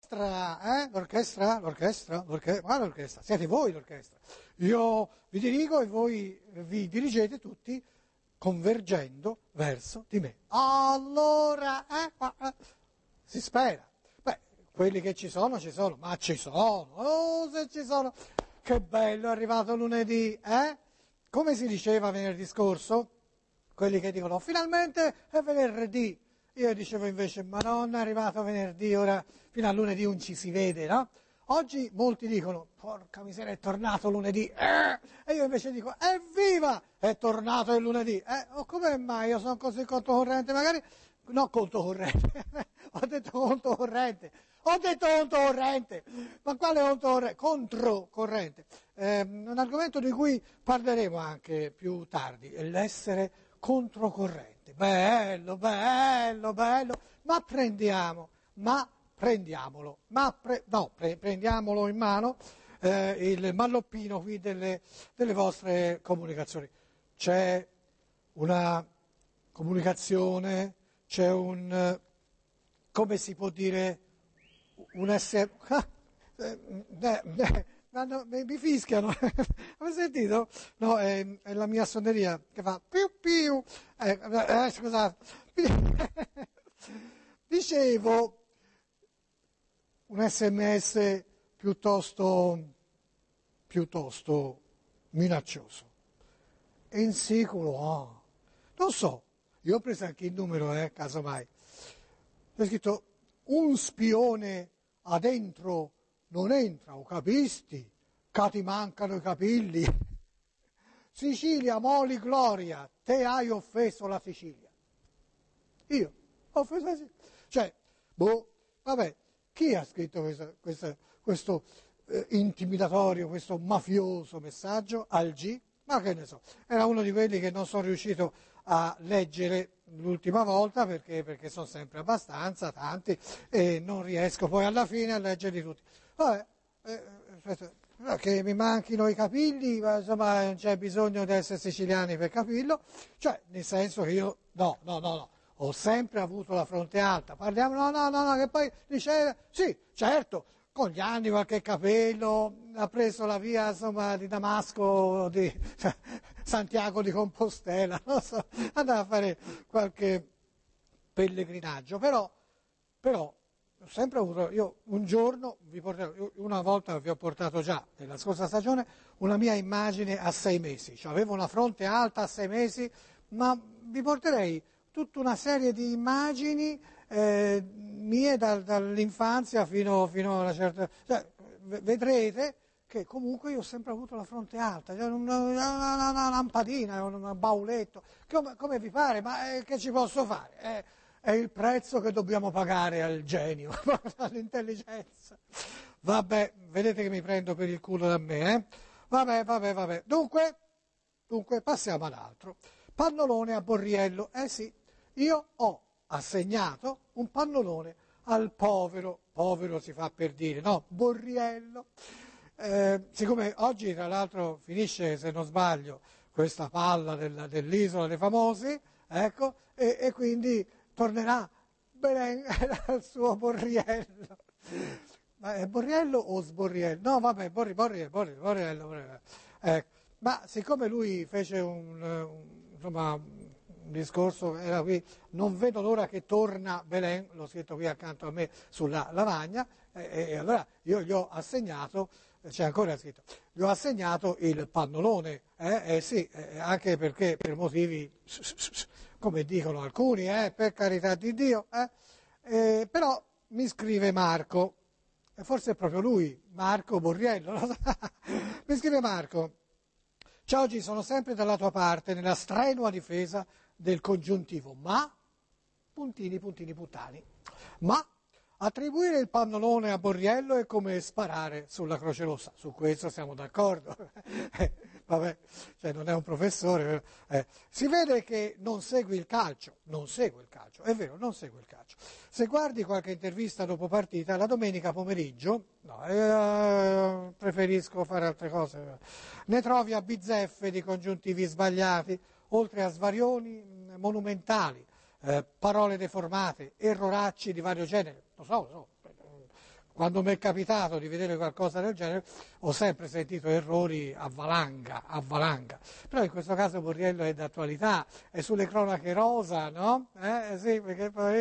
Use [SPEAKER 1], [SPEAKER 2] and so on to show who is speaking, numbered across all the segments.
[SPEAKER 1] L'orchestra, ma l'orchestra, siete voi l'orchestra. Io vi dirigo e voi vi dirigete tutti convergendo verso di me. Allora, si spera. Beh, quelli che ci sono, ma ci sono, oh se ci sono. Che bello, è arrivato lunedì, Come si diceva venerdì scorso? Quelli che dicono, finalmente è venerdì. Io dicevo invece, Madonna, è arrivato venerdì, ora fino a lunedì non ci si vede, no? Oggi molti dicono, porca miseria, è tornato lunedì, e io invece dico, evviva, è tornato il lunedì, o come mai io sono così controcorrente, magari, no conto corrente, ho detto conto corrente, ma quale conto corrente? Controcorrente, un argomento di cui parleremo anche più tardi, è l'essere controcorrente. Bello, ma prendiamolo in mano il malloppino qui delle vostre comunicazioni. C'è una comunicazione, c'è un, come si può dire, un essere... mi fischiano, avete sentito? No, è la mia sonneria che fa piu piu, scusate, dicevo un SMS piuttosto minaccioso e insicuro, non so, io ho preso anche il numero, casomai, c'è scritto un spione adentro non entra, o capisti, ca ti mancano i capilli. Sicilia, moli gloria, te hai offeso la Sicilia. Io ho offeso la Sicilia. Cioè, vabbè, chi ha scritto questo intimidatorio, questo mafioso messaggio al G? Ma che ne so, era uno di quelli che non sono riuscito a leggere l'ultima volta perché sono sempre abbastanza, tanti, e non riesco poi alla fine a leggerli tutti. Vabbè, che mi manchino i capigli, ma insomma non c'è bisogno di essere siciliani per capirlo, cioè nel senso che io, no, ho sempre avuto la fronte alta, parliamo, no, che poi dice, sì, certo, con gli anni qualche capello, ha preso la via insomma di Damasco, di Santiago di Compostela, non so, andava a fare qualche pellegrinaggio, però ho sempre avuto, io un giorno una volta vi ho portato già nella scorsa stagione una mia immagine a 6 mesi, cioè avevo una fronte alta a 6 mesi, ma vi porterei tutta una serie di immagini mie dall'infanzia fino a una certa... Cioè, vedrete che comunque io ho sempre avuto la fronte alta, cioè una lampadina, un bauletto, come vi pare, ma che ci posso fare? È il prezzo che dobbiamo pagare al genio, all'intelligenza. Vabbè, vedete che mi prendo per il culo da me, Vabbè. Dunque, passiamo ad altro. Pannolone a Borriello. Sì, io ho assegnato un pannolone al povero si fa per dire, no, Borriello. Siccome oggi tra l'altro finisce, se non sbaglio, questa palla dell'isola dei famosi, ecco, e quindi tornerà Belen al suo Borriello. Ma è Borriello o Sborriello? No, vabbè, Borriello. Ma siccome lui fece un discorso, era qui, non vedo l'ora che torna Belen, l'ho scritto qui accanto a me sulla lavagna, e allora io gli ho assegnato, c'è ancora scritto, gli ho assegnato il pannolone, sì, anche perché per motivi, come dicono alcuni, per carità di Dio, però mi scrive Marco, e forse è proprio lui, Marco Borriello, mi scrive Marco, ciao Oggi sono sempre dalla tua parte nella strenua difesa del congiuntivo, ma, puntini, ma attribuire il pannolone a Borriello è come sparare sulla Croce Rossa, su questo siamo d'accordo, vabbè, cioè non è un professore, si vede che non segue il calcio, è vero, non segue il calcio. Se guardi qualche intervista dopo partita, la domenica pomeriggio, preferisco fare altre cose, ne trovi a bizzeffe di congiuntivi sbagliati, oltre a svarioni monumentali, parole deformate, erroracci di vario genere, lo so, quando mi è capitato di vedere qualcosa del genere, ho sempre sentito errori a valanga. Però in questo caso Borriello è d'attualità, è sulle cronache rosa, no? Sì, perché poi...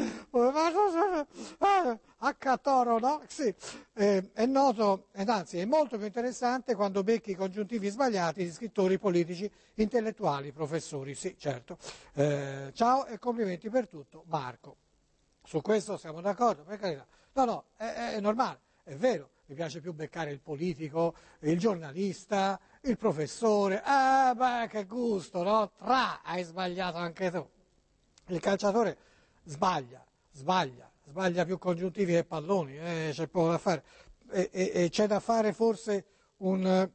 [SPEAKER 1] H-Toro, no? Sì, è noto, ed anzi è molto più interessante quando becchi i congiuntivi sbagliati di scrittori politici, intellettuali, professori, sì, certo. Ciao e complimenti per tutto, Marco. Su questo siamo d'accordo, per carità. No, è normale, è vero, mi piace più beccare il politico, il giornalista, il professore, che gusto, no? Hai sbagliato anche tu. Il calciatore sbaglia più congiuntivi che palloni, c'è poco da fare. E c'è da fare forse un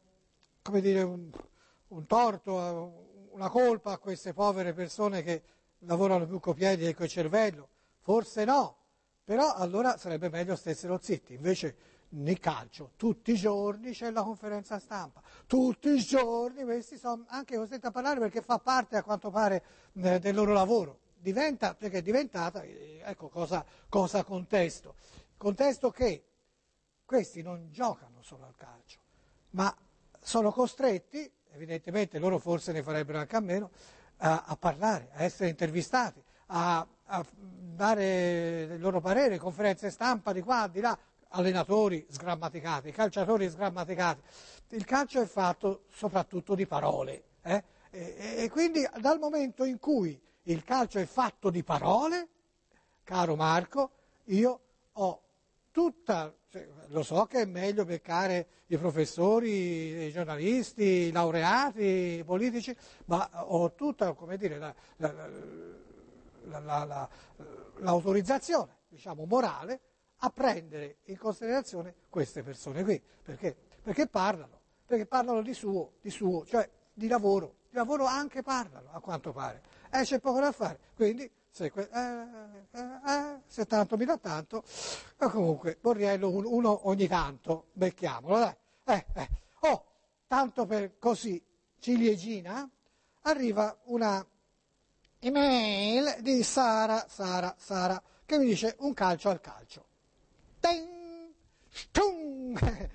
[SPEAKER 1] torto, una colpa a queste povere persone che lavorano più coi piedi che col cervello. Forse no, però allora sarebbe meglio stessero zitti. Invece nel calcio tutti i giorni c'è la conferenza stampa, tutti i giorni questi sono anche costretti a parlare perché fa parte a quanto pare del loro lavoro. Perché è diventata, ecco cosa contesto. Contesto che questi non giocano solo al calcio, ma sono costretti, evidentemente loro forse ne farebbero anche a meno, a parlare, a essere intervistati, a dare il loro parere, conferenze stampa di qua, di là, allenatori sgrammaticati, calciatori sgrammaticati. Il calcio è fatto soprattutto di parole, e quindi dal momento in cui il calcio è fatto di parole, caro Marco, io ho lo so che è meglio beccare i professori, i giornalisti, i laureati, i politici, ma ho tutta, come dire, l'autorizzazione, diciamo, morale a prendere in considerazione queste persone qui. Perché? Perché parlano di suo, cioè di lavoro anche parlano, a quanto pare. C'è poco da fare, quindi se tanto mi dà tanto, ma comunque Borriello uno ogni tanto becchiamolo, dai. Tanto per così ciliegina, arriva una email di Sara, che mi dice un calcio al calcio. Ting! Stung!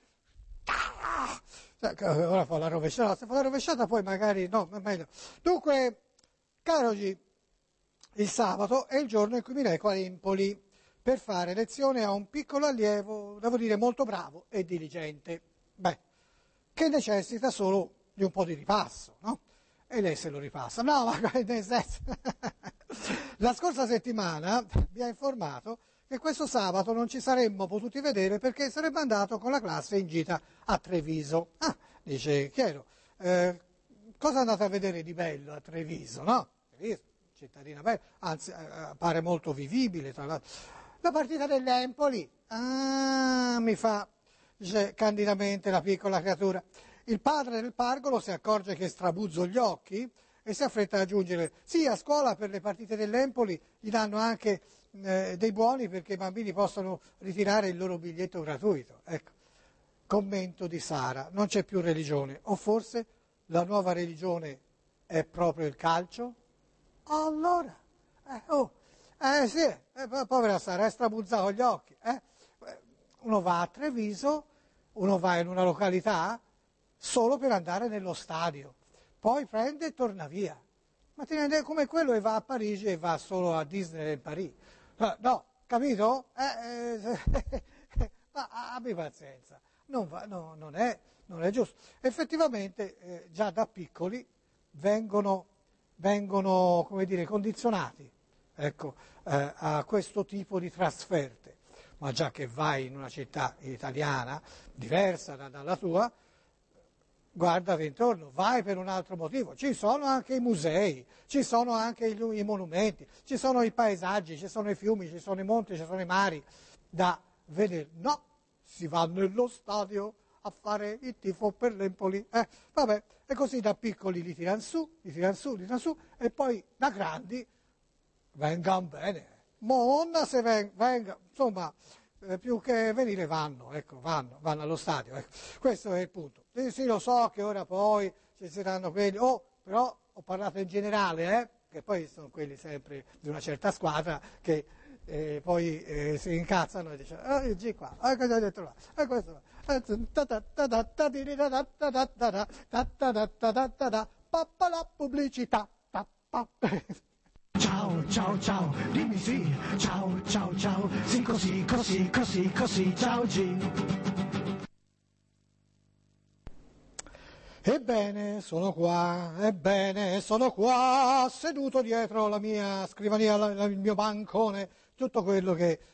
[SPEAKER 1] Ora fa la rovesciata, se fa la rovesciata poi magari no, è meglio. Dunque, caro G, il sabato è il giorno in cui mi reco a Empoli per fare lezione a un piccolo allievo, devo dire molto bravo e diligente, che necessita solo di un po' di ripasso, no? E lei se lo ripassa. No, ma nel senso... La scorsa settimana mi ha informato che questo sabato non ci saremmo potuti vedere perché sarebbe andato con la classe in gita a Treviso. Dice, chiedo, cosa andate a vedere di bello a Treviso, no? Treviso, cittadina bella, anzi pare molto vivibile, tra l'altro. La partita dell'Empoli, mi fa, dice candidamente la piccola creatura. Il padre del pargolo si accorge che strabuzzo gli occhi e si affretta ad aggiungere, sì, a scuola per le partite dell'Empoli gli danno anche dei buoni perché i bambini possono ritirare il loro biglietto gratuito. Ecco, commento di Sara, non c'è più religione, o forse la nuova religione è proprio il calcio? Allora, sì, povera Sara, è strabuzzato gli occhi. Uno va a Treviso, uno va in una località solo per andare nello stadio, poi prende e torna via. Ma ti rende come quello che va a Parigi e va solo a Disneyland Paris. No, capito? Ma abbi pazienza, non è giusto. Effettivamente già da piccoli vengono come dire, condizionati, ecco, a questo tipo di trasferte. Ma già che vai in una città italiana diversa dalla tua, guardati intorno, vai per un altro motivo. Ci sono anche i musei, ci sono anche i monumenti, ci sono i paesaggi, ci sono i fiumi, ci sono i monti, ci sono i mari da vedere. No, si va nello stadio a fare il tifo per l'Empoli. Vabbè, e così da piccoli li tirano su, e poi da grandi vengan bene. Monna se venga, insomma, più che venire vanno allo stadio. Ecco. Questo è il punto. Sì, lo so che ora poi ci saranno quelli, però ho parlato in generale, che poi sono quelli sempre di una certa squadra che e poi si incazzano e dicono, ah, G qua, cosa hai detto là, questo pappa la pubblicità.
[SPEAKER 2] Ciao, ciao, ciao, dimmi sì, ciao, ciao, ciao, sì così, così, così, così, ciao G.
[SPEAKER 1] Ebbene, sono qua, seduto dietro la mia scrivania, il mio bancone, tutto quello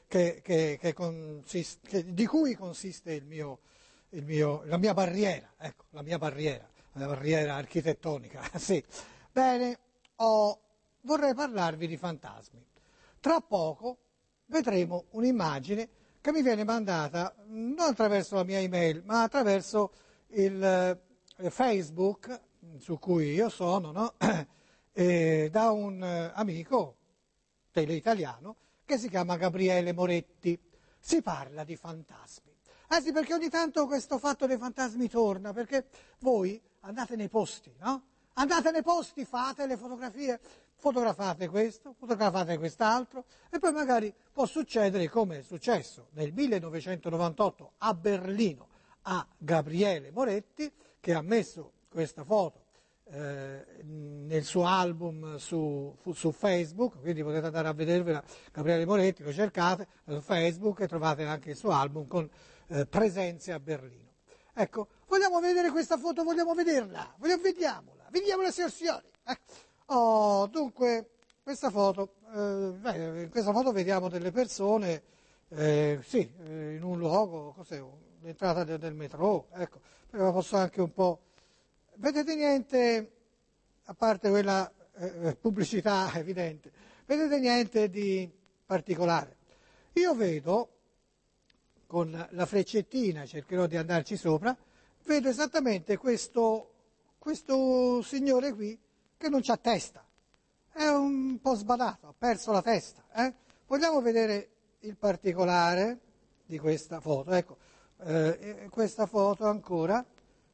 [SPEAKER 1] di cui consiste la mia barriera, ecco, la mia barriera architettonica, sì. Bene, vorrei parlarvi di fantasmi. Tra poco vedremo un'immagine che mi viene mandata non attraverso la mia email, ma attraverso il Facebook, su cui io sono, no? Da un amico teleitaliano che si chiama Gabriele Moretti. Si parla di fantasmi. Sì, perché ogni tanto questo fatto dei fantasmi torna, perché voi andate nei posti, no? Andate nei posti, fate le fotografie, fotografate questo, fotografate quest'altro, e poi magari può succedere come è successo nel 1998 a Berlino a Gabriele Moretti, che ha messo questa foto nel suo album su Facebook, quindi potete andare a vedervela, Gabriele Moretti, lo cercate su Facebook e trovate anche il suo album con presenze a Berlino. Ecco, vogliamo vedere questa foto, vogliamo vederla, vediamo le signori. Dunque, in questa foto vediamo delle persone, in un luogo, cos'è, l'entrata del metro, ecco, però posso anche un po'. Vedete niente, a parte quella pubblicità evidente, vedete niente di particolare. Io vedo, con la freccettina, cercherò di andarci sopra, vedo esattamente questo signore qui che non c'ha testa, è un po' sbadato, ha perso la testa. Vogliamo vedere il particolare di questa foto, ecco, questa foto ancora,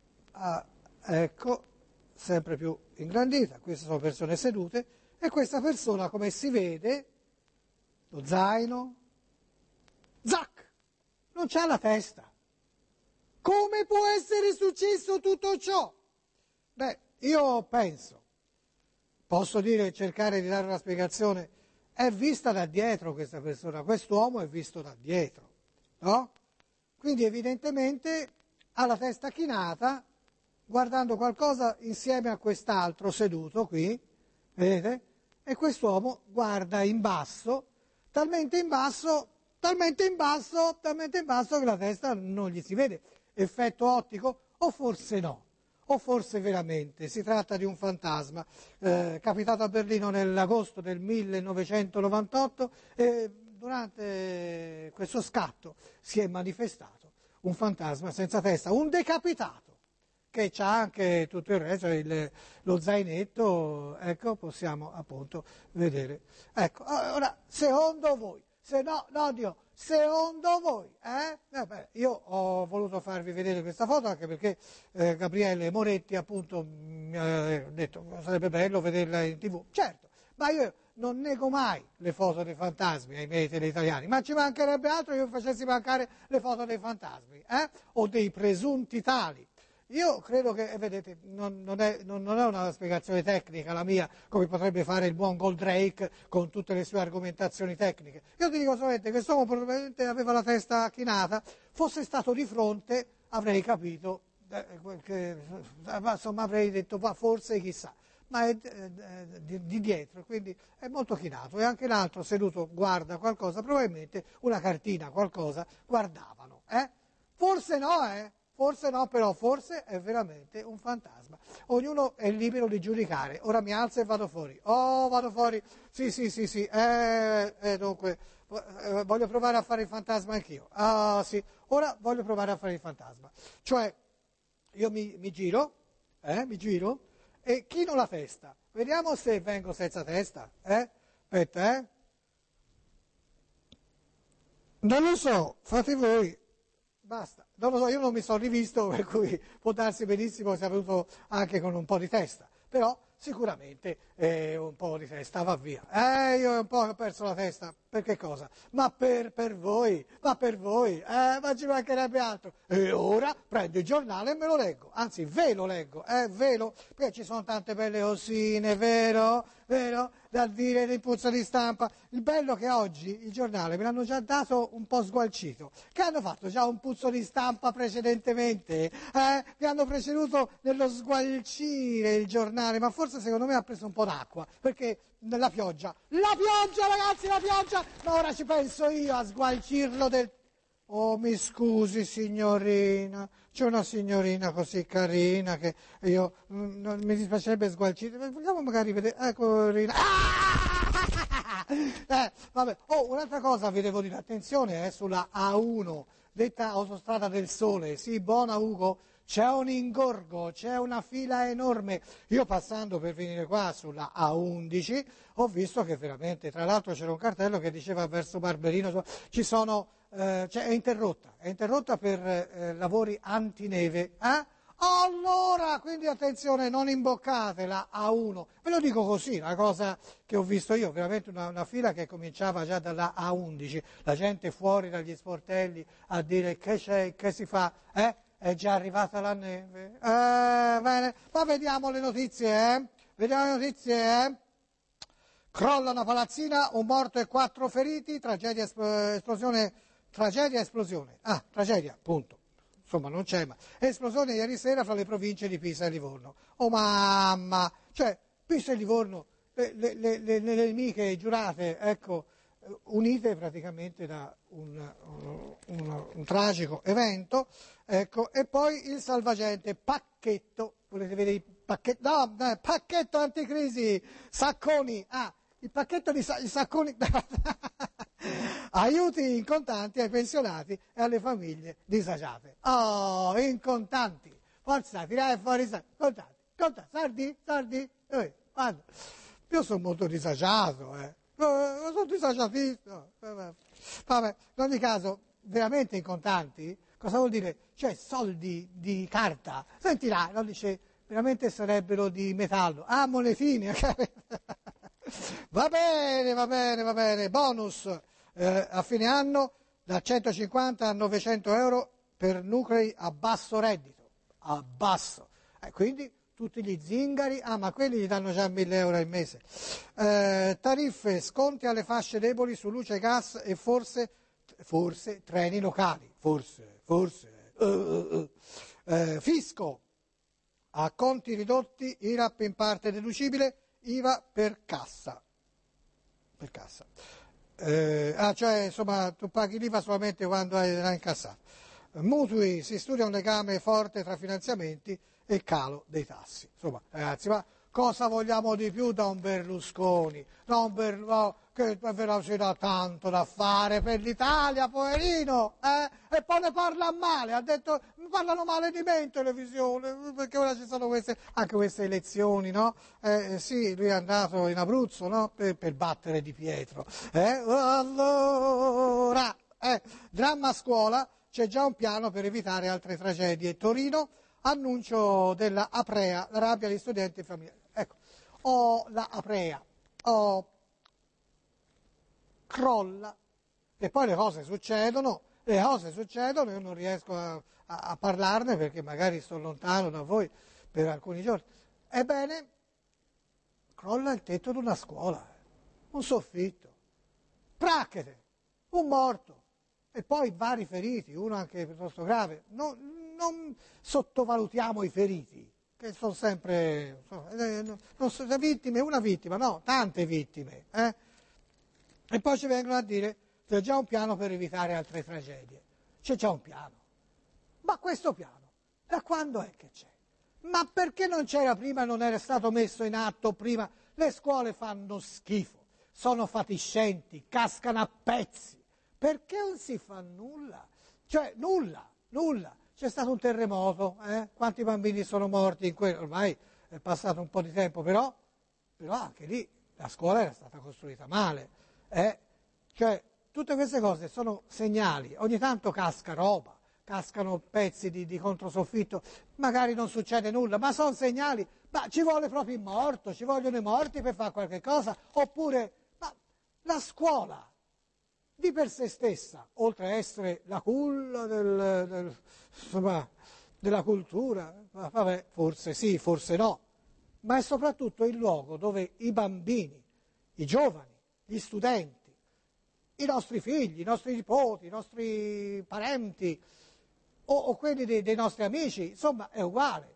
[SPEAKER 1] ecco, sempre più ingrandita, queste sono persone sedute, e questa persona, come si vede, lo zaino, zac, non c'ha la testa. Come può essere successo tutto ciò? Beh, io penso, posso cercare di dare una spiegazione, è vista da dietro questa persona, quest'uomo è visto da dietro, no? Quindi evidentemente ha la testa chinata, guardando qualcosa insieme a quest'altro seduto qui, vedete? E quest'uomo guarda in basso, talmente in basso che la testa non gli si vede. Effetto ottico? O forse no, o forse veramente si tratta di un fantasma capitato a Berlino nell'agosto del 1998 e durante questo scatto si è manifestato un fantasma senza testa, un decapitato, che c'ha anche tutto il resto, lo zainetto, ecco, possiamo appunto vedere. Ecco, ora, secondo voi, secondo voi, io ho voluto farvi vedere questa foto anche perché Gabriele Moretti appunto mi ha detto che sarebbe bello vederla in TV. Certo, ma io non nego mai le foto dei fantasmi ai miei teleitaliani, ma ci mancherebbe altro che io facessi mancare le foto dei fantasmi, o dei presunti tali. Io credo che, vedete, non è una spiegazione tecnica la mia, come potrebbe fare il buon Goldrake con tutte le sue argomentazioni tecniche. Io ti dico solamente che quest'uomo probabilmente aveva la testa chinata, fosse stato di fronte avrei capito, insomma avrei detto forse chissà, ma è di dietro, quindi è molto chinato. E anche l'altro seduto guarda qualcosa, probabilmente una cartina, qualcosa, guardavano. Forse no, Forse no, però forse è veramente un fantasma. Ognuno è libero di giudicare. Ora mi alzo e vado fuori. Oh, vado fuori. Sì. Dunque, voglio provare a fare il fantasma anch'io. Ah, sì. Ora voglio provare a fare il fantasma. Cioè, io mi giro e chino la testa. Vediamo se vengo senza testa. Aspetta, Non lo so, fate voi. Basta, non lo so, io non mi sono rivisto, per cui può darsi benissimo sia venuto anche con un po' di testa, però sicuramente un po' di testa va via. Io un po' ho perso la testa, per che cosa? Ma per voi, ma ci mancherebbe altro. E ora prendo il giornale e me lo leggo, anzi ve lo leggo, perché ci sono tante belle cosine, vero? Da dire di puzza di stampa. Il bello che oggi il giornale me l'hanno già dato un po' sgualcito, che hanno fatto già un puzzo di stampa precedentemente, mi hanno preceduto nello sgualcire il giornale, ma forse secondo me ha preso un po' d'acqua, perché la pioggia ragazzi, la pioggia, ma ora ci penso io a sgualcirlo del... Oh, mi scusi signorina, c'è una signorina così carina che io non mi dispiacerebbe sgualcire, vogliamo magari vedere, ecco Rina. Vabbè. Oh, un'altra cosa vi devo dire, attenzione sulla A1, detta Autostrada del Sole, sì, buona Ugo, c'è un ingorgo, c'è una fila enorme. Io passando per venire qua sulla A11 ho visto che veramente, tra l'altro c'era un cartello che diceva verso Barberino, ci sono... è interrotta per lavori antineve. Allora, quindi attenzione, non imboccate la A1, ve lo dico così, una cosa che ho visto io, veramente una fila che cominciava già dalla A11, la gente fuori dagli sportelli a dire che c'è, che si fa, è già arrivata la neve, bene, ma vediamo le notizie, Crolla una palazzina, un morto e 4 feriti, tragedia, esplosione. Tragedia, punto. Insomma, non c'è, ma esplosione ieri sera fra le province di Pisa e Livorno. Oh mamma! Cioè, Pisa e Livorno, le nemiche giurate, ecco, unite praticamente da un tragico evento, ecco, e poi il salvagente Pacchetto, volete vedere il pacchetto? No, Pacchetto anticrisi, Sacconi, il pacchetto di Sacconi... Aiuti in contanti ai pensionati e alle famiglie disagiate. Oh, in contanti. Forza, tirare fuori i contanti. Sardi. Guarda. Io sono molto disagiato, sono disagiatissimo. Vabbè, in ogni caso, veramente in contanti, cosa vuol dire? Cioè soldi di carta. Senti là, no, dice, veramente sarebbero di metallo. Monetine. Va bene. Bonus. A fine anno da 150 a 900 euro per nuclei a basso reddito, quindi tutti gli zingari, ma quelli gli danno già 1.000 euro al mese. Tariffe, sconti alle fasce deboli su luce e gas e forse treni locali, fisco, a conti ridotti, IRAP in parte deducibile, IVA per cassa. Cioè insomma tu paghi l'IVA solamente quando hai da incassato. Mutui, si studia un legame forte tra finanziamenti e calo dei tassi. Insomma, ragazzi, ma cosa vogliamo di più da un Berlusconi? Che ci dà tanto da fare per l'Italia, poverino, e poi ne parla male, ha detto, parlano male di me in televisione, perché ora ci sono anche queste elezioni, no? Sì, lui è andato in Abruzzo, no? Per battere Di Pietro. Allora, dramma a scuola, c'è già un piano per evitare altre tragedie. Torino, annuncio della Aprea, la rabbia degli studenti e familiari. Ecco, la Aprea, crolla, e poi le cose succedono, io non riesco a parlarne perché magari sto lontano da voi per alcuni giorni. Ebbene, crolla il tetto di una scuola, un soffitto, pracchete, un morto, e poi vari feriti, uno anche piuttosto grave. Non sottovalutiamo i feriti, che sono sempre vittime, una vittima, no, tante vittime. E poi ci vengono a dire c'è già un piano per evitare altre tragedie. C'è già un piano. Ma questo piano, da quando è che c'è? Ma perché non c'era prima, non era stato messo in atto prima? Le scuole fanno schifo, sono fatiscenti, cascano a pezzi. Perché non si fa nulla? Cioè, nulla. C'è stato un terremoto, quanti bambini sono morti ormai è passato un po' di tempo, però anche lì la scuola era stata costruita male. Cioè, tutte queste cose sono segnali, ogni tanto casca roba, cascano pezzi di controsoffitto, magari non succede nulla, ma sono segnali, Ma ci vuole proprio il morto, ci vogliono i morti per fare qualche cosa, oppure ma la scuola di per sé stessa, oltre a essere la culla insomma, della cultura, vabbè, forse sì, forse no, ma è soprattutto il luogo dove i bambini, i giovani, gli studenti, i nostri figli, i nostri nipoti, i nostri parenti o quelli dei nostri amici, insomma è uguale.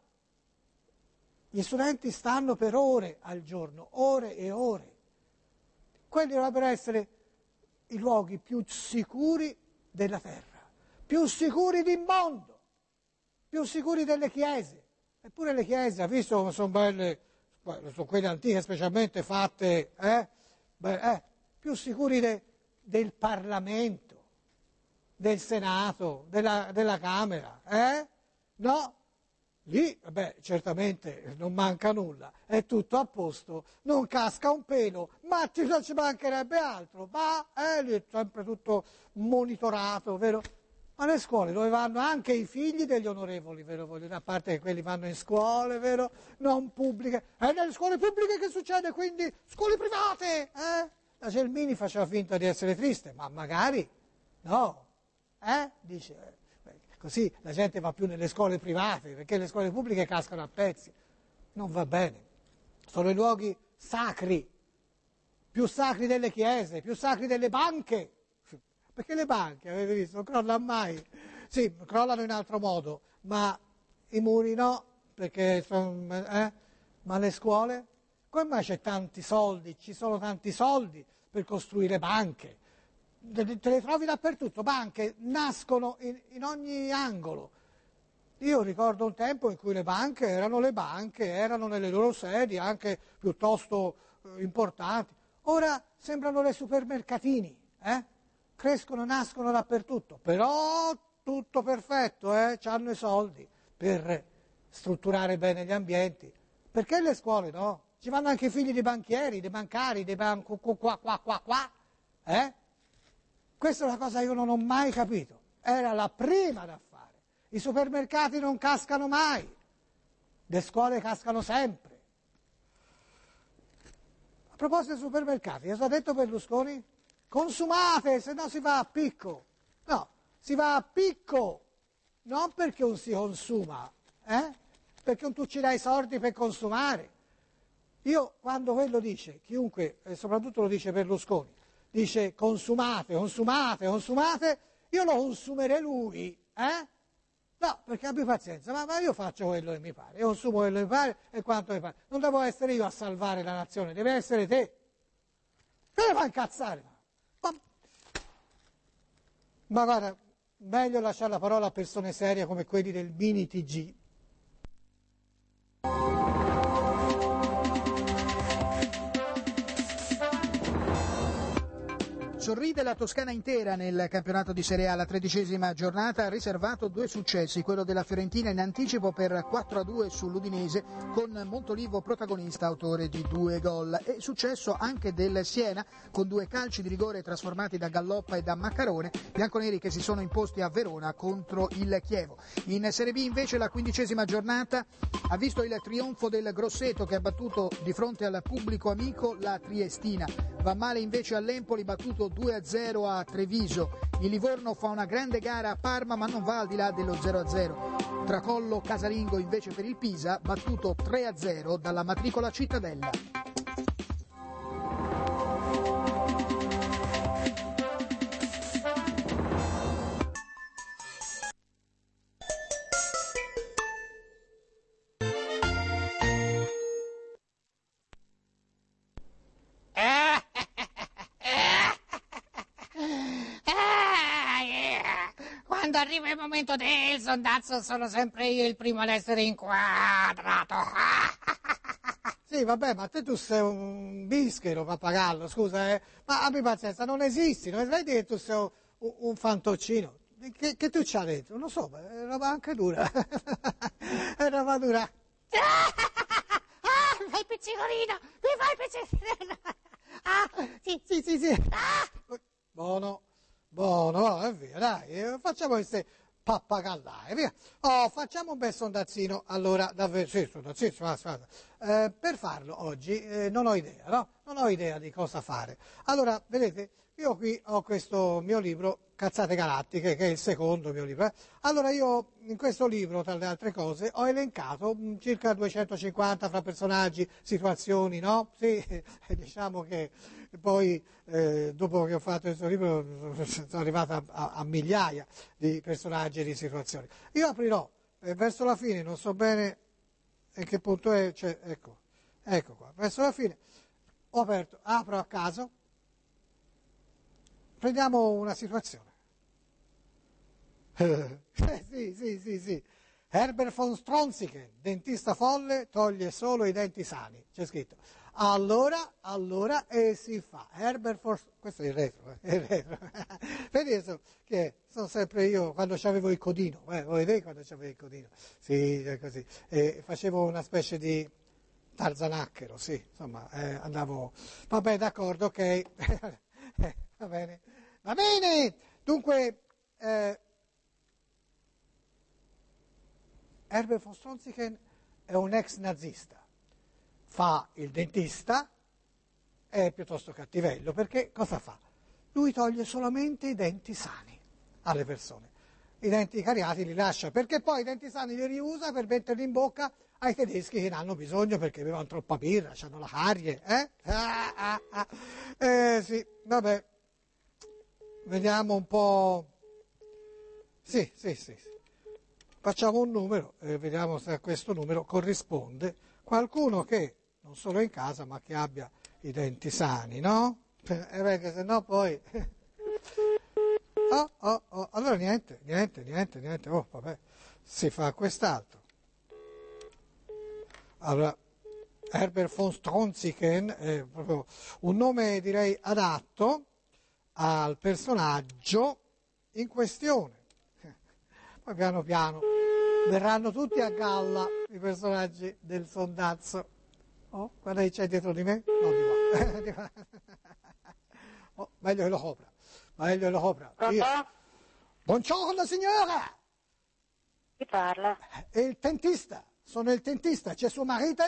[SPEAKER 1] Gli studenti stanno per ore al giorno, ore e ore. Quelli dovrebbero essere i luoghi più sicuri della terra, più sicuri del mondo, più sicuri delle chiese. Eppure le chiese, ha visto come sono belle, sono quelle antiche specialmente fatte, più sicuri del Parlamento, del Senato, della Camera, no? Lì, certamente non manca nulla, è tutto a posto, non casca un pelo, ma non ci mancherebbe altro, ma lì è sempre tutto monitorato, vero? Ma le scuole dove vanno anche i figli degli onorevoli, vero? A parte che quelli vanno in scuole, vero? Non pubbliche. E nelle scuole pubbliche che succede? Quindi scuole private, La Gelmini faceva finta di essere triste, ma magari no, dice... Così la gente va più nelle scuole private, perché le scuole pubbliche cascano a pezzi. Non va bene. Sono i luoghi sacri, più sacri delle chiese, più sacri delle banche. Perché le banche, avete visto, non crollano mai. Sì, crollano in altro modo, ma i muri no, perché ma le scuole? Come mai c'è tanti soldi, ci sono tanti soldi per costruire banche? Te le trovi dappertutto, banche nascono in ogni angolo. Io ricordo un tempo in cui le banche, erano nelle loro sedi anche piuttosto importanti. Ora sembrano le supermercatini, crescono, nascono dappertutto, però tutto perfetto, c'hanno i soldi per strutturare bene gli ambienti. Perché le scuole no? Ci vanno anche i figli dei banchieri, dei bancari, dei qua, Questa è una cosa che io non ho mai capito, era la prima da fare. I supermercati non cascano mai, le scuole cascano sempre. A proposito dei supermercati, cosa ha detto Berlusconi? Consumate, se no si va a picco. No, si va a picco, non perché non si consuma, perché non tu ci dai soldi per consumare. Io quando quello dice, chiunque, e soprattutto lo dice Berlusconi, dice consumate, consumate, consumate, io lo consumerei lui, No, perché abbi pazienza, ma io faccio quello che mi pare, io consumo quello che mi pare e quanto mi pare. Non devo essere io a salvare la nazione, deve essere te. Che ne fa incazzare? Ma guarda, meglio lasciare la parola a persone serie come quelli del mini TG.
[SPEAKER 3] Sorride la Toscana intera nel campionato di Serie A. alla 13ª giornata ha riservato 2 successi, quello della Fiorentina in anticipo per 4-2 sull'Udinese con Montolivo protagonista, autore di 2 gol, e successo anche del Siena con 2 calci di rigore trasformati da Galloppa e da Maccarone, bianconeri che si sono imposti a Verona contro il Chievo. In Serie B invece la 15ª giornata ha visto il trionfo del Grosseto che ha battuto di fronte al pubblico amico la Triestina. Va male invece all'Empoli, battuto 2-0 a Treviso. Il Livorno fa una grande gara a Parma ma non va al di là dello 0-0. Tracollo casalingo invece per il Pisa, battuto 3-0 dalla matricola Cittadella.
[SPEAKER 4] Quando arriva il momento del sondazzo sono sempre io il primo ad essere inquadrato.
[SPEAKER 1] Sì, vabbè, ma tu sei un bischero, pappagallo, scusa, ma abbi pazienza, non esisti, non vedi che tu sei un fantoccino. Che tu ci hai detto? Non lo so, è roba anche dura. È roba dura.
[SPEAKER 4] Mi fai pizzicolino, mi fai pizzicolino.
[SPEAKER 1] Sì. Buono, è via, dai, facciamo queste pappagallare, via. Oh, facciamo un bel sondazzino, allora, davvero, sì, sondazzino, per farlo oggi non ho idea, no? Non ho idea di cosa fare. Allora, vedete, io qui ho questo mio libro, Cazzate Galattiche, che è il secondo mio libro. Allora io in questo libro, tra le altre cose, ho elencato circa 250 fra personaggi, situazioni, no? Sì, diciamo che poi dopo che ho fatto questo libro sono arrivato a migliaia di personaggi e di situazioni. Io aprirò verso la fine, non so bene in che punto è, cioè, ecco qua, verso la fine ho aperto, apro a caso, prendiamo una situazione. Sì. Herbert von Stronziken, dentista folle, toglie solo i denti sani, c'è scritto. Allora, si fa. Herbert von questo è il retro, Vedi che sono sempre io, quando c'avevo il codino, voi vedete quando c'avevo il codino? Sì, è così. Facevo una specie di tarzanacchero, sì, insomma, andavo... Vabbè, d'accordo, ok, va bene. Dunque... Herbert von Stronziken è un ex nazista, fa il dentista, è piuttosto cattivello, perché cosa fa? Lui toglie solamente i denti sani alle persone. I denti cariati li lascia, perché poi i denti sani li riusa per metterli in bocca ai tedeschi che ne hanno bisogno perché avevano troppa birra, hanno la carie. Sì, vabbè, vediamo un po'. Sì. Facciamo un numero e vediamo se a questo numero corrisponde qualcuno che non solo è in casa ma che abbia i denti sani, no? Perché se no poi... Allora niente, vabbè, si fa quest'altro. Allora, Herbert von Stronziken è proprio un nome direi adatto al personaggio in questione. Poi piano piano verranno tutti a galla i personaggi del sondazzo. Oh, guarda chi c'è dietro di me? No, di qua. Oh, meglio che lo copra. Io. Buongiorno signora!
[SPEAKER 5] Chi parla?
[SPEAKER 1] È il dentista, sono il dentista, c'è suo marito?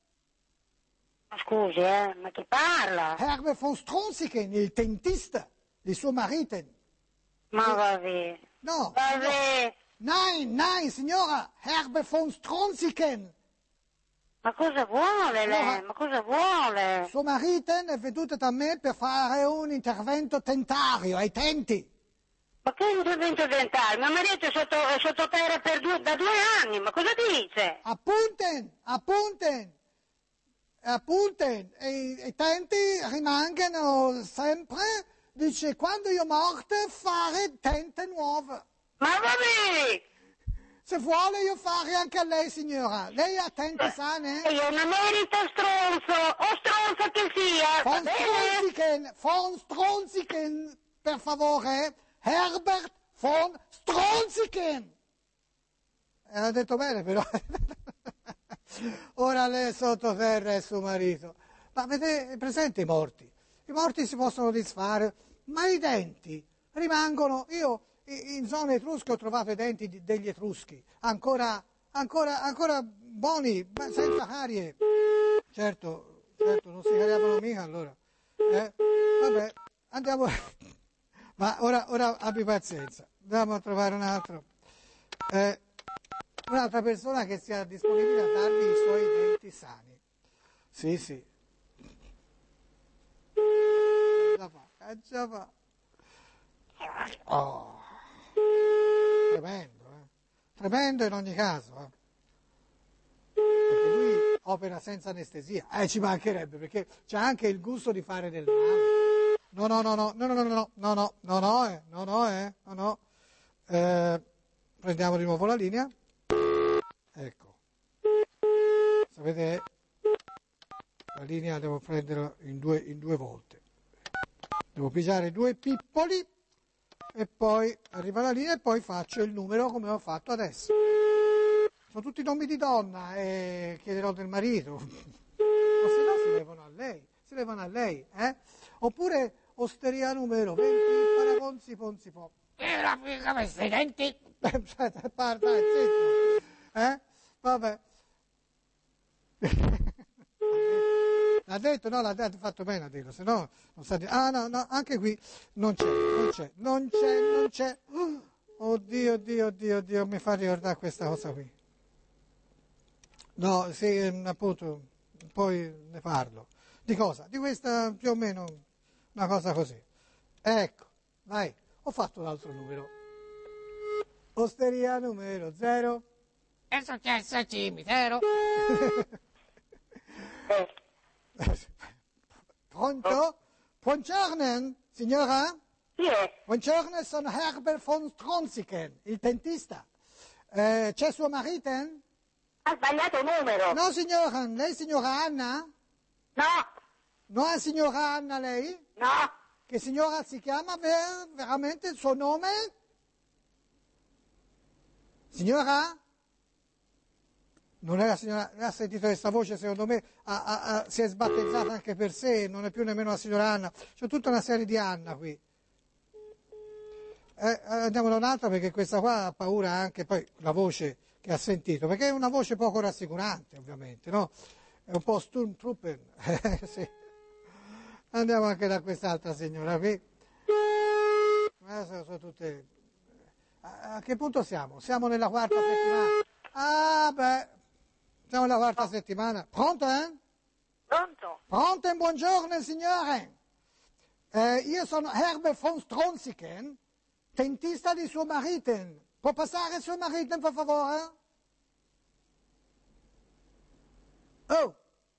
[SPEAKER 5] Scusi, ma chi parla?
[SPEAKER 1] Herbert von Stronziken, il dentista di suo marito.
[SPEAKER 5] Ma va via.
[SPEAKER 1] No.
[SPEAKER 5] Vabbè.
[SPEAKER 1] Nein, signora, Herbert von Stronziken.
[SPEAKER 5] Ma cosa vuole lei? Ma cosa vuole?
[SPEAKER 1] Suo marito è venuto da me per fare un intervento dentario ai denti.
[SPEAKER 5] Ma che intervento dentario? Mio marito è sotto terra da 2 anni, ma cosa dice?
[SPEAKER 1] Appunten. E i denti rimangono sempre, dice, quando io morto fare denti nuove.
[SPEAKER 5] Ma va bene!
[SPEAKER 1] Se vuole io fare anche a lei, signora. Lei ha denti sane?
[SPEAKER 5] Io non merito stronzo, o stronzo che sia.
[SPEAKER 1] Von Stronziken, per favore. Herbert von Stronziken. Ha detto bene però. Ora lei è sottoterra e suo marito. Ma vedete, presente i morti? I morti si possono disfare, ma i denti rimangono. Io in zone etrusche ho trovato i denti degli etruschi, ancora buoni, senza carie. Certo, non si cariavano mica allora. Vabbè, andiamo. Ma ora abbi pazienza, andiamo a trovare un altro. Un'altra persona che sia disponibile a darvi i suoi denti sani. Sì. Già fa. Oh. Tremendo in ogni caso. Perché lui opera senza anestesia. Ci mancherebbe, perché c'ha anche il gusto di fare del male. No. Prendiamo di nuovo la linea. Ecco. Sapete, la linea devo prenderla in due volte. Devo pigiare 2 pippoli e poi arriva la linea e poi faccio il numero come ho fatto adesso. Sono tutti nomi di donna e chiederò del marito. O se no si levano a lei, Oppure osteria numero 20, paragonzi ponzi po.
[SPEAKER 4] Questi denti
[SPEAKER 1] Dai, zitto. Vabbè. L'ha detto, no, l'ha fatto bene a dirlo, se no non sa dire. Ah, no, anche qui non c'è. Oddio, mi fa ricordare questa cosa qui. No, sì, appunto, poi ne parlo. Di cosa? Di questa più o meno una cosa così. Ecco, vai, ho fatto un altro numero. Osteria numero 0.
[SPEAKER 4] È successo al cimitero.
[SPEAKER 1] Pronto? Buongiorno, signora?
[SPEAKER 5] Chi è?
[SPEAKER 1] Buongiorno, sono Herbert von Stronziken, il dentista. C'è suo marito?
[SPEAKER 5] Ha sbagliato numero.
[SPEAKER 1] No, signora, lei signora Anna?
[SPEAKER 5] No,
[SPEAKER 1] No, è signora Anna lei?
[SPEAKER 5] no.
[SPEAKER 1] Che signora si chiama veramente il suo nome? Signora? Non è la signora, ha sentito questa voce, secondo me si è sbattezzata anche per sé, non è più nemmeno la signora Anna. C'è tutta una serie di Anna qui. Andiamo da un'altra perché questa qua ha paura anche poi la voce che ha sentito, perché è una voce poco rassicurante ovviamente, no? È un po' Sturmtruppen. Sì. Andiamo anche da quest'altra signora qui. Sono tutte... A che punto siamo? Siamo nella quarta settimana. Ah, beh, siamo nella quarta settimana. Pronto,
[SPEAKER 5] Pronto?
[SPEAKER 1] Pronto, buongiorno, signore. Io sono Herbert von Stronziken, dentista di suo marito. Può passare suo marito, per favore? Oh!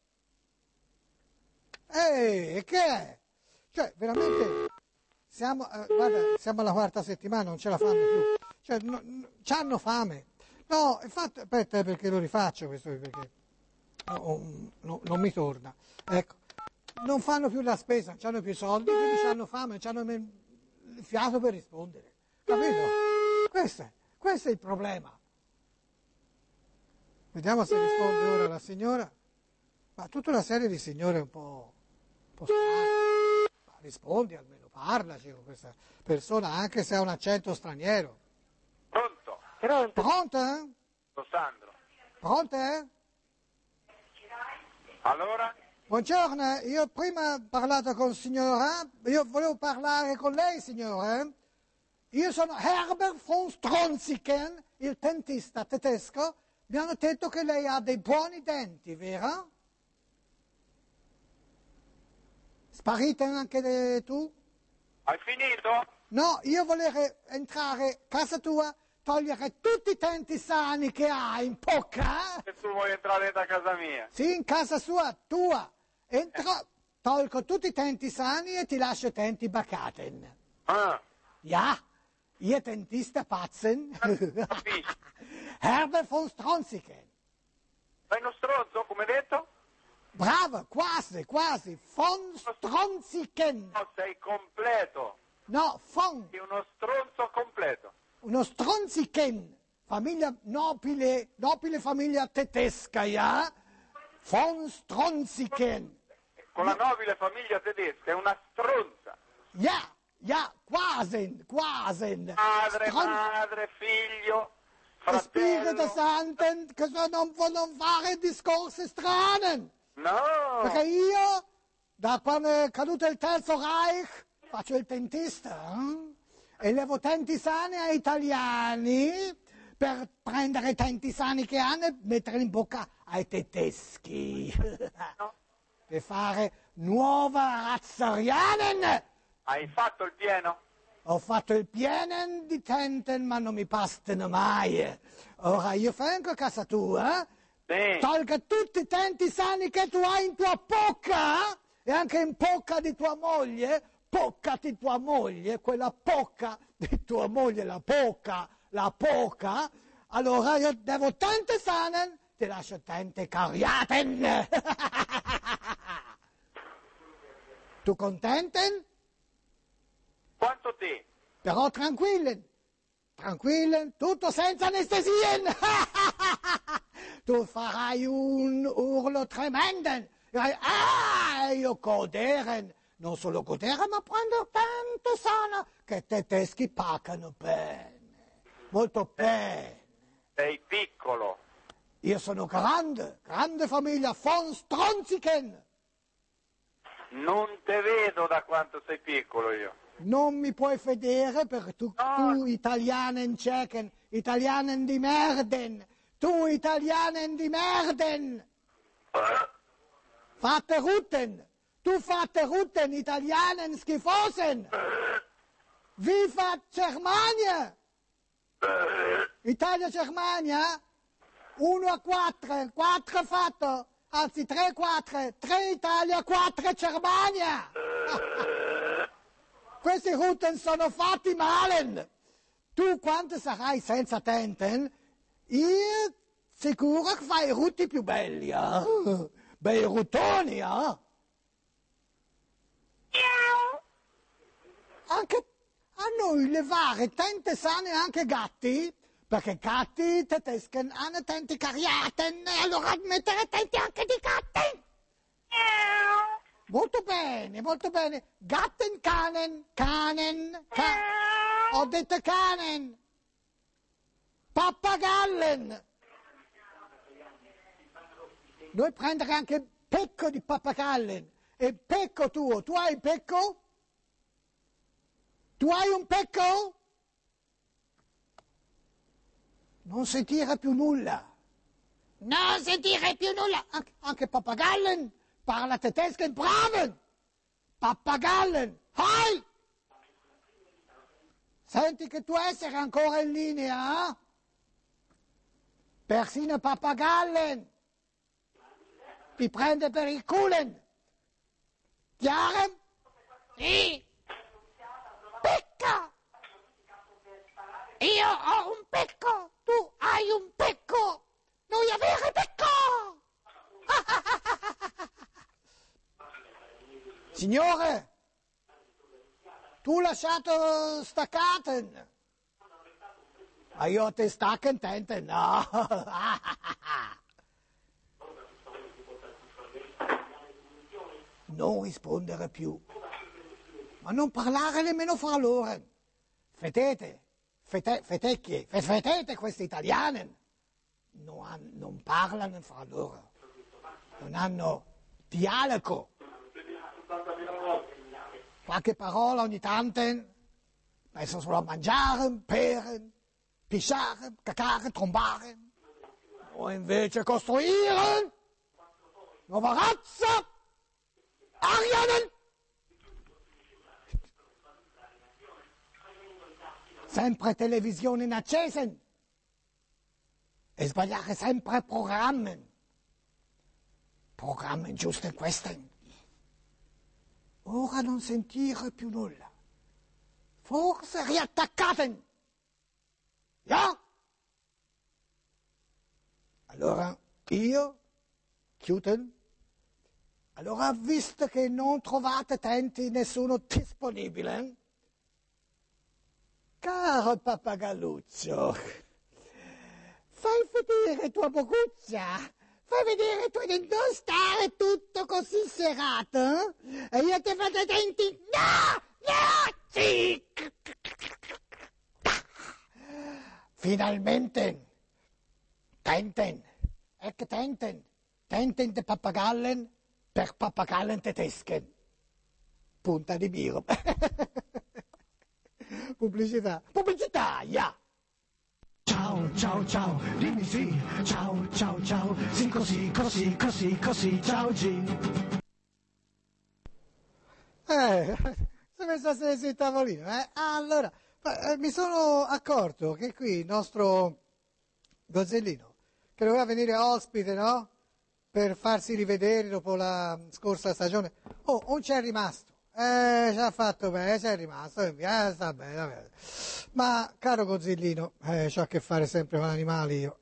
[SPEAKER 1] Ehi, che è? Cioè, veramente... guarda, siamo alla quarta settimana, non ce la fanno più. Cioè, c'hanno fame. No, infatti, aspetta, perché lo rifaccio questo, perché non mi torna. Ecco, non fanno più la spesa, non hanno più soldi, quindi hanno fame, non hanno il fiato per rispondere. Capito? Questo è il problema. Vediamo se risponde ora la signora. Ma tutta una serie di signore un po' strane. Rispondi almeno, parlaci con questa persona, anche se ha un accento straniero.
[SPEAKER 6] Pronto?
[SPEAKER 5] Pronto?
[SPEAKER 1] Pronto?
[SPEAKER 6] Sono Sandro.
[SPEAKER 1] Pronto?
[SPEAKER 6] Allora?
[SPEAKER 1] Buongiorno, io prima ho parlato con signora, io volevo parlare con lei, signore. Io sono Herbert von Stronziken, il dentista tedesco. Mi hanno detto che lei ha dei buoni denti, vero? Sparite anche tu?
[SPEAKER 6] Hai finito?
[SPEAKER 1] No, io volevo entrare a casa tua, togliere tutti i denti sani che hai in bocca.
[SPEAKER 6] Se tu vuoi entrare da casa mia.
[SPEAKER 1] Sì, in casa sua, tua. Entro, tolgo tutti i denti sani e ti lascio i denti baccaten.
[SPEAKER 6] Ah,
[SPEAKER 1] Ja, ihr dentista patzen.
[SPEAKER 6] capisci.
[SPEAKER 1] Herbert von Stronziken.
[SPEAKER 6] Sei uno stronzo, come detto?
[SPEAKER 1] Bravo, quasi, von Stronziken.
[SPEAKER 6] No, sei completo.
[SPEAKER 1] No, von,
[SPEAKER 6] Sei uno stronzo completo.
[SPEAKER 1] uno Stronziken. Famiglia nobile famiglia tedesca, ja? Von Stronziken.
[SPEAKER 6] Con la nobile famiglia tedesca è una stronza.
[SPEAKER 1] Ja, quasi.
[SPEAKER 6] Madre, figlio,
[SPEAKER 1] Spirito
[SPEAKER 6] fratello.
[SPEAKER 1] Santo, che non fare discorsi strani.
[SPEAKER 6] No,
[SPEAKER 1] Perché io, da quando è caduto il Terzo Reich, faccio il dentista e levo denti sani ai italiani per prendere i denti sani che hanno e mettere in bocca ai tedeschi. Per fare nuova Razzarianen.
[SPEAKER 6] hai fatto il pieno?
[SPEAKER 1] Ho fatto il pieno di tenten, ma non mi bastano mai. Ora io vengo a casa tua,
[SPEAKER 6] Sì.
[SPEAKER 1] tolga tutti i denti sani che tu hai in tua bocca e anche in bocca di tua moglie, bocca di tua moglie, quella bocca di tua moglie, la bocca. Allora io devo denti sani, ti lascio denti cariaten. Tu contenten?
[SPEAKER 6] Quanto te?
[SPEAKER 1] Però tranquillen, tutto senza anestesia. Tu farai un urlo tremendo. Io godere, non solo godere, ma prendere tanto sana che tedeschi paccano bene. molto bene.
[SPEAKER 6] Sei piccolo.
[SPEAKER 1] Io sono grande famiglia von Stronziken.
[SPEAKER 6] Non te vedo da quanto sei piccolo io.
[SPEAKER 1] Non mi puoi vedere perché tu Italianen Tschechen, Italianen di merden, tu Italianen di merden. Fate Rutten, tu fate Rutten, Italianen schifosen. Viva Germania! Italia-Germania? 1-4, 4 fatto, anzi 3-4, 3 Italia, 4 Germania! Questi Rutten sono fatti male! Tu quando sarai senza Tenten, io sicuro che fai i rutti più belli, eh? Bei ruttoni, eh? Anche a noi levare tante sane anche gatti, perché gatti tedeschi hanno tanti cariaten, e allora mettere tanti anche di gatti. Molto bene, molto bene. Gatten, canen, ho detto canen. Pappagallen. Noi prendere anche pecco di pappagallen. E pecco tuo, tu hai pecco? Tu hai un pecco? Non sentire più nulla.
[SPEAKER 4] Non sentire più nulla.
[SPEAKER 1] Anche Pappagallen parla tedesco in braven. Pappagallen, heil! Senti che tu essere ancora in linea, eh? Persino Pappagallen ti prende per il culen. Chiaro?
[SPEAKER 4] Sì. Pecca! Io ho un pecco, tu hai un pecco, noi avere pecco!
[SPEAKER 1] Signore, tu lasciato staccaten. Ma io ti stacken tenten, no. Non rispondere più. Ma non parlare nemmeno fra loro. Fetete questi italiani. Non parlano fra loro. Non hanno dialogo. Qualche parola ogni tanto. Pensano solo a mangiare, bere, pisciare, cacare, trombare. O invece costruire. Nuova razza. Arianen. Sempre televisione in accesa e sbagliare sempre programmi giusto in questi. Ora non sentire più nulla, forse riattaccate, ja? Allora io chiuden, allora visto che non trovate nessuno disponibile, caro Pappagalluccio, fai vedere tua boccuccia, fai vedere tu di non stare tutto così serrato, e io ti faccio i denti, no, sì. Finalmente, Tenten de Pappagallen per Pappagallen tedesche, punta di biro. Pubblicità, ja!
[SPEAKER 2] Ciao, ciao, ciao, dimmi sì, ciao, ciao, ciao, sì così, ciao G.
[SPEAKER 1] Si è messo a sedere sul tavolino, eh? Allora, mi sono accorto che qui il nostro Gozzellino, che doveva venire ospite, no? Per farsi rivedere dopo la scorsa stagione, non c'è rimasto. Ci ha fatto bene, c'è rimasto, sta bene, va bene. Ma, caro Gozzillino, c'ho a che fare sempre con animali io.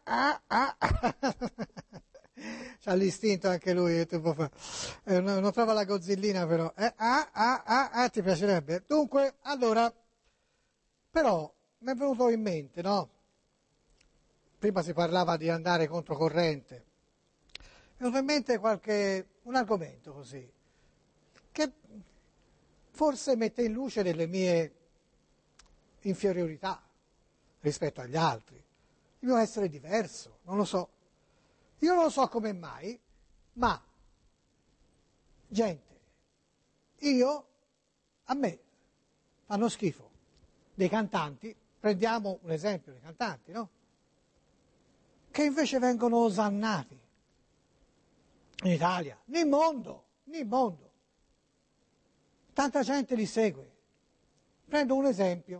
[SPEAKER 1] C'ha l'istinto anche lui, che può fare. Non trova la Gozzillina però. Ti piacerebbe? Dunque, allora, però, mi è venuto in mente, no? Prima si parlava di andare controcorrente. Mi è venuto in mente un argomento così, che forse mette in luce delle mie inferiorità, rispetto agli altri. Il mio essere è diverso, non lo so. Io non lo so come mai, ma, gente, a me fanno schifo dei cantanti, prendiamo un esempio dei cantanti, no? Che invece vengono osannati in Italia, nel mondo. Tanta gente li segue. Prendo un esempio.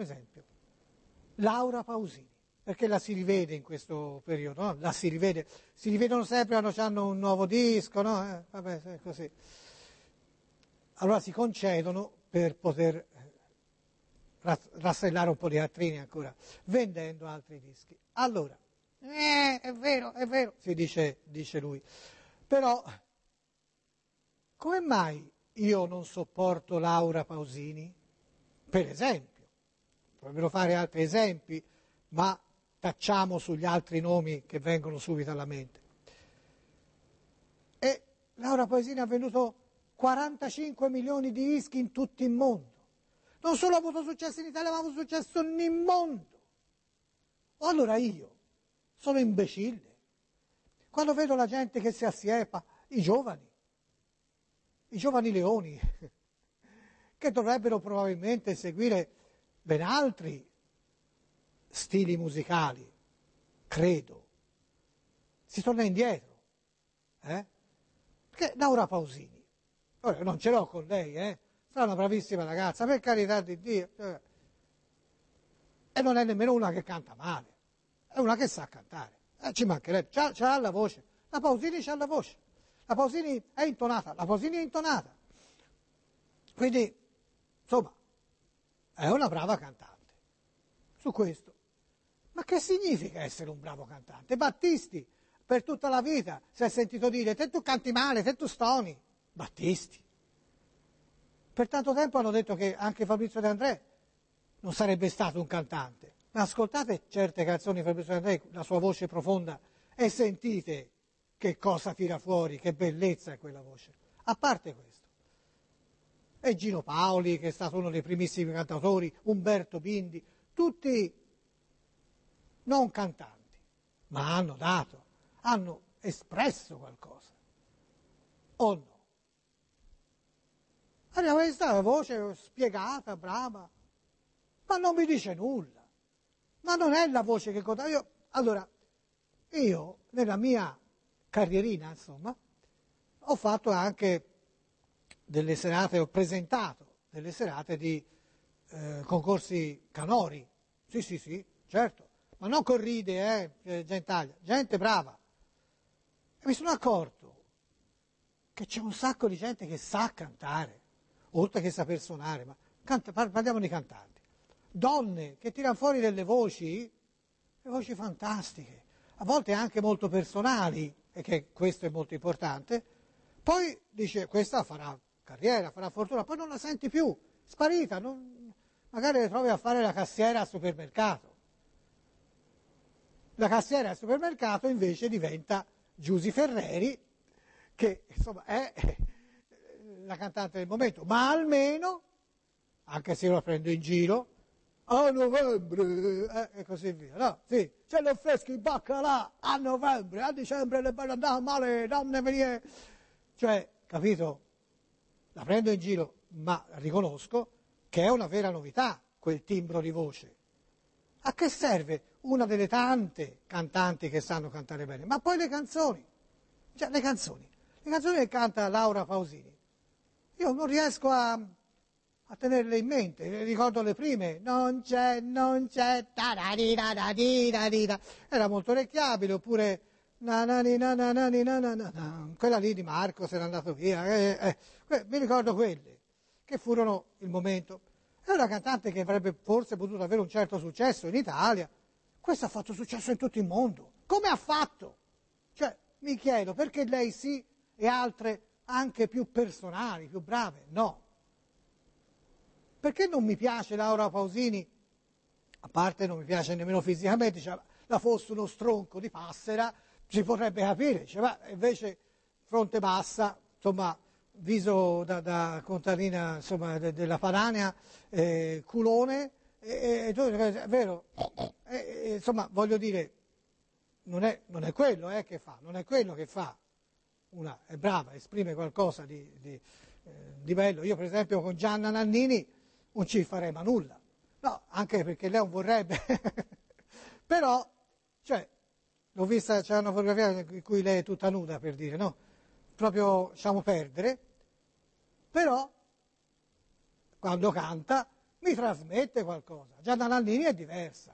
[SPEAKER 1] Laura Pausini, perché la si rivede in questo periodo, no? La si rivedono sempre quando hanno un nuovo disco, no? Vabbè, è così. Allora si concedono per poter rastrellare un po' di quattrini ancora, vendendo altri dischi. Allora, è vero, si dice lui. Però, come mai io non sopporto Laura Pausini? Per esempio, potrebbero fare altri esempi, ma tacciamo sugli altri nomi che vengono subito alla mente. E Laura Pausini ha venduto 45 milioni di dischi in tutto il mondo. Non solo ha avuto successo in Italia, ma ha avuto successo nel mondo. Allora io sono imbecille. Quando vedo la gente che si assiepa, i giovani leoni, che dovrebbero probabilmente seguire ben altri stili musicali, credo, si torna indietro. Perché Laura Pausini, ora non ce l'ho con lei, sarà una bravissima ragazza, per carità di Dio, e non è nemmeno una che canta male, è una che sa cantare, ci mancherebbe, c'ha la voce, la Pausini c'ha la voce, la Pausini è intonata, quindi insomma è una brava cantante. Su questo, ma che significa essere un bravo cantante? Battisti per tutta la vita si è sentito dire te tu canti male, te tu stoni. Battisti per tanto tempo hanno detto che anche Fabrizio De André non sarebbe stato un cantante, ma ascoltate certe canzoni di Fabrizio De André, la sua voce profonda, e sentite che cosa tira fuori, che bellezza è quella voce. A parte questo, e Gino Paoli, che è stato uno dei primissimi cantautori, Umberto Bindi, tutti non cantanti, ma hanno espresso qualcosa, o no? Allora, questa è una voce spiegata, brava, ma non mi dice nulla, ma non è la voce che conta. Io nella mia carrierina, insomma, ho fatto anche delle serate, ho presentato delle serate di concorsi canori, sì, certo, ma non corride, gentaglia, gente brava. E mi sono accorto che c'è un sacco di gente che sa cantare, oltre che saper suonare, ma parliamo di cantanti. Donne che tirano fuori delle voci fantastiche, a volte anche molto personali, e che questo è molto importante. Poi dice, questa farà carriera, farà fortuna, poi non la senti più, sparita, magari le trovi a fare la cassiera al supermercato. La cassiera al supermercato invece diventa Giusy Ferreri, che insomma è la cantante del momento, ma almeno, anche se io la prendo in giro, a novembre e così via, no? Sì, c'è gli affreschi in baccalà a novembre, a dicembre le belle andate male, donne venire, cioè, capito? La prendo in giro, ma riconosco che è una vera novità quel timbro di voce. A che serve una delle tante cantanti che sanno cantare bene? Ma poi le canzoni, le canzoni che canta Laura Pausini, io non riesco a tenerle in mente, ricordo le prime, non c'è, era molto orecchiabile, oppure quella lì di Marco se n'è andato via, mi ricordo quelle, che furono il momento. È una cantante che avrebbe forse potuto avere un certo successo in Italia, questa ha fatto successo in tutto il mondo, come ha fatto? Cioè, mi chiedo, perché lei sì e altre anche più personali, più brave? No. Perché non mi piace Laura Pausini? A parte non mi piace nemmeno fisicamente, cioè, la fosse uno stronco di Passera, si potrebbe capire, cioè, ma invece fronte bassa, insomma, viso da contadina insomma, della Padania, culone, è vero, insomma, voglio dire, non è quello che fa, non è quello che fa. Una è brava, esprime qualcosa di bello. Io per esempio con Gianna Nannini non ci farei ma nulla, no, anche perché lei non vorrebbe, però, cioè, l'ho vista, c'è una fotografia in cui lei è tutta nuda, per dire, no? Proprio lasciamo perdere, però quando canta mi trasmette qualcosa. Gianna Nannini è diversa,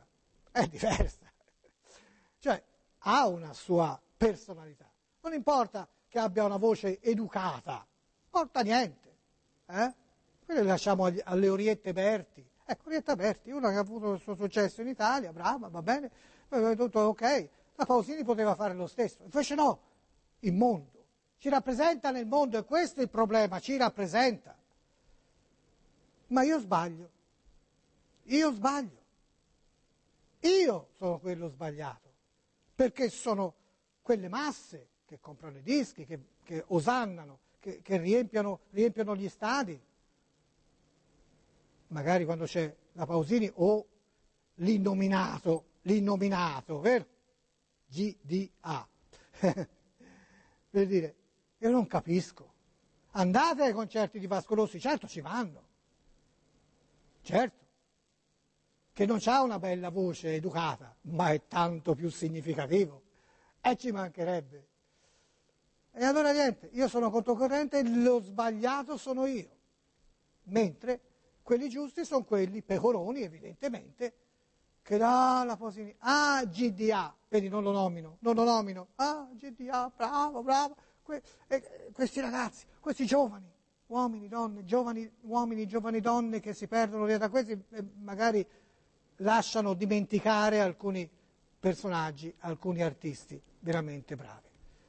[SPEAKER 1] cioè ha una sua personalità, non importa che abbia una voce educata, non importa niente, Quello le lasciamo alle Oriette Berti. Ecco, Orietta Berti, una che ha avuto il suo successo in Italia, brava, va bene, tutto ok. La Pausini poteva fare lo stesso, invece no, il mondo, ci rappresenta nel mondo e questo è il problema, ci rappresenta. Ma io sbaglio, io sono quello sbagliato, perché sono quelle masse che comprano i dischi, che osannano, che riempiono gli stadi, magari quando c'è la Pausini o l'innominato, vero? GDA. Per dire, io non capisco. Andate ai concerti di Vasco Rossi, certo ci vanno, certo, che non c'ha una bella voce educata, ma è tanto più significativo, e ci mancherebbe. E allora niente, io sono controcorrente, lo sbagliato sono io, mentre quelli giusti sono quelli pecoroni, evidentemente, che la Pausini, GDA, vedi non lo nomino, GDA, bravo, questi ragazzi, questi giovani, uomini, donne, giovani uomini, giovani donne che si perdono via da questi, magari lasciano dimenticare alcuni personaggi, alcuni artisti veramente bravi.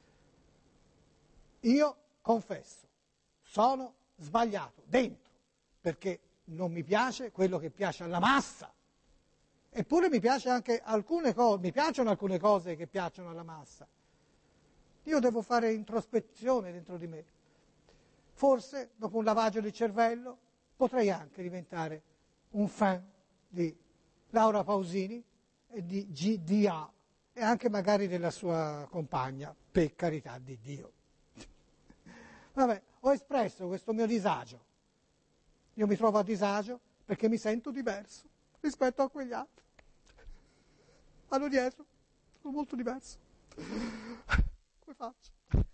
[SPEAKER 1] Io confesso, sono sbagliato dentro, perché non mi piace quello che piace alla massa. Eppure mi piace anche alcune cose, mi piacciono alcune cose che piacciono alla massa. Io devo fare introspezione dentro di me. Forse, dopo un lavaggio di cervello, potrei anche diventare un fan di Laura Pausini e di GDA e anche magari della sua compagna, per carità di Dio. Vabbè, ho espresso questo mio disagio. Io mi trovo a disagio perché mi sento diverso rispetto a quegli altri. Vanno dietro, sono molto diverso. Come faccio?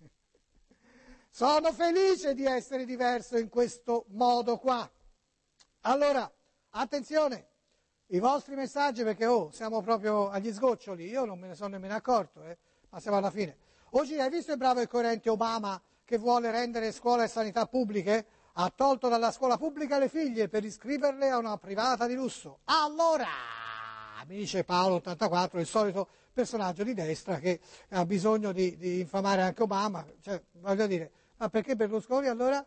[SPEAKER 1] Sono felice di essere diverso in questo modo qua. Allora, attenzione, i vostri messaggi, perché siamo proprio agli sgoccioli, io non me ne sono nemmeno accorto, ma siamo alla fine. Oggi hai visto il bravo e coerente Obama che vuole rendere scuola e sanità pubbliche? Ha tolto dalla scuola pubblica le figlie per iscriverle a una privata di lusso. Allora, mi dice Paolo 84, il solito personaggio di destra che ha bisogno di infamare anche Obama, cioè, voglio dire, ma perché Berlusconi allora?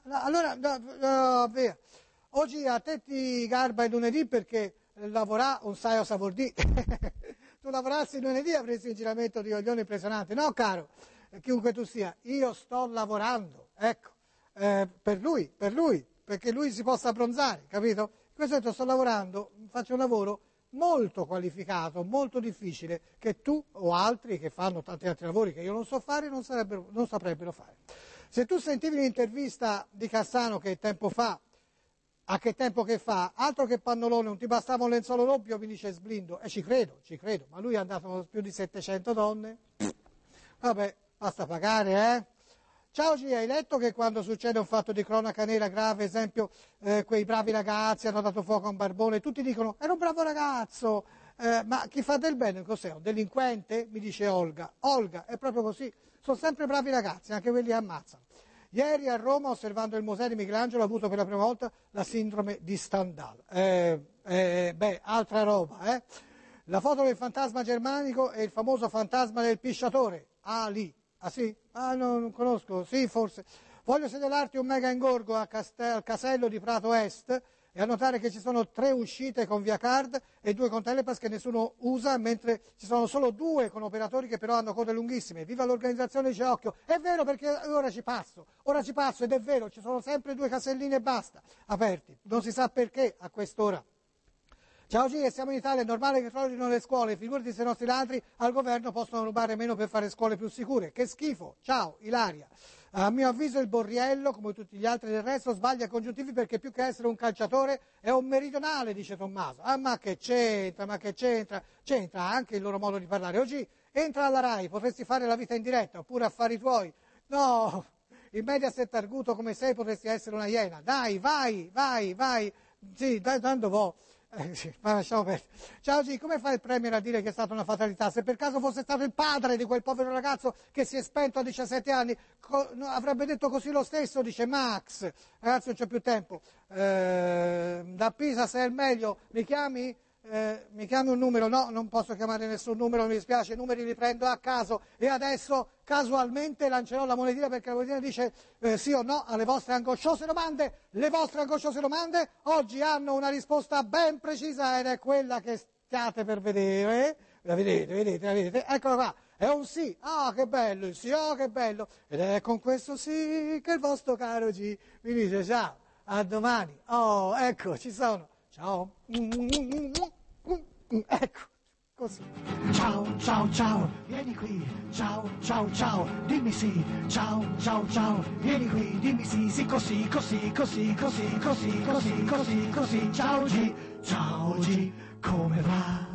[SPEAKER 1] Via. Oggi a te ti garba il lunedì perché lavorà un sai a savordì. Tu lavorassi il lunedì avresti un giramento di coglioni impressionante. No, caro, chiunque tu sia, io sto lavorando, ecco. Per lui, perché lui si possa abbronzare, capito? In questo momento sto lavorando, faccio un lavoro molto qualificato, molto difficile, che tu o altri che fanno tanti altri lavori che io non so fare non saprebbero fare. Se tu sentivi l'intervista di Cassano che tempo fa, a che tempo che fa, altro che pannolone, non ti bastava un lenzuolo doppio, mi dice Sblindo, e ci credo, ma lui è andato con più di 700 donne, vabbè, basta pagare, Ciao G, hai letto che quando succede un fatto di cronaca nera grave, esempio, quei bravi ragazzi hanno dato fuoco a un barbone, tutti dicono, era un bravo ragazzo, ma chi fa del bene cos'è? Un delinquente? Mi dice Olga. Olga, è proprio così, sono sempre bravi ragazzi, anche quelli che ammazzano. Ieri a Roma, osservando il museo di Michelangelo, ho avuto per la prima volta la sindrome di Stendhal. Altra roba, La foto del fantasma germanico e il famoso fantasma del pisciatore, lì. Ah sì? No, non conosco, sì forse. Voglio segnalarti un mega ingorgo al casello di Prato Est e a notare che ci sono 3 uscite con via card e 2 con telepass che nessuno usa, mentre ci sono solo 2 con operatori che però hanno code lunghissime. Viva l'organizzazione, dice Occhio. È vero perché ora ci passo ed è vero, ci sono sempre 2 casellini e basta, aperti. Non si sa perché a quest'ora Ciao G, siamo in Italia, è normale che crolino le scuole, figurati se i nostri ladri al governo possono rubare meno per fare scuole più sicure. Che schifo, ciao Ilaria. A mio avviso il Borriello, come tutti gli altri del resto, sbaglia congiuntivi perché più che essere un calciatore è un meridionale, dice Tommaso. Ah, ma che c'entra, ma che c'entra? C'entra anche il loro modo di parlare. Oggi entra alla RAI, potresti fare la vita in diretta, oppure affari tuoi. No, in Mediaset arguto come sei potresti essere una iena. Dai, vai. Sì, dai, tanto vo'. Sì, ma lasciamo perdere. Ciao G, come fa il Premier a dire che è stata una fatalità? Se per caso fosse stato il padre di quel povero ragazzo che si è spento a 17 anni, avrebbe detto così lo stesso, dice Max. Ragazzi, non c'è più tempo. Da Pisa sei il meglio, mi chiami? Mi chiami un numero? No, non posso chiamare nessun numero, mi dispiace, i numeri li prendo a caso e adesso casualmente lancerò la monetina perché la monetina dice sì o no alle vostre angosciose domande. Le vostre angosciose domande oggi hanno una risposta ben precisa ed è quella che stiate per vedere. La vedete? Eccola qua, è un sì. Ah, che bello il sì, oh, che bello. Ed è con questo sì che il vostro caro G mi dice ciao, a domani. Oh, ecco, ci sono. Ciao. Ecco, così.
[SPEAKER 2] Ciao, vieni qui. Ciao, dimmi sì. Ciao, vieni qui, dimmi sì, così. Ciao G, come va?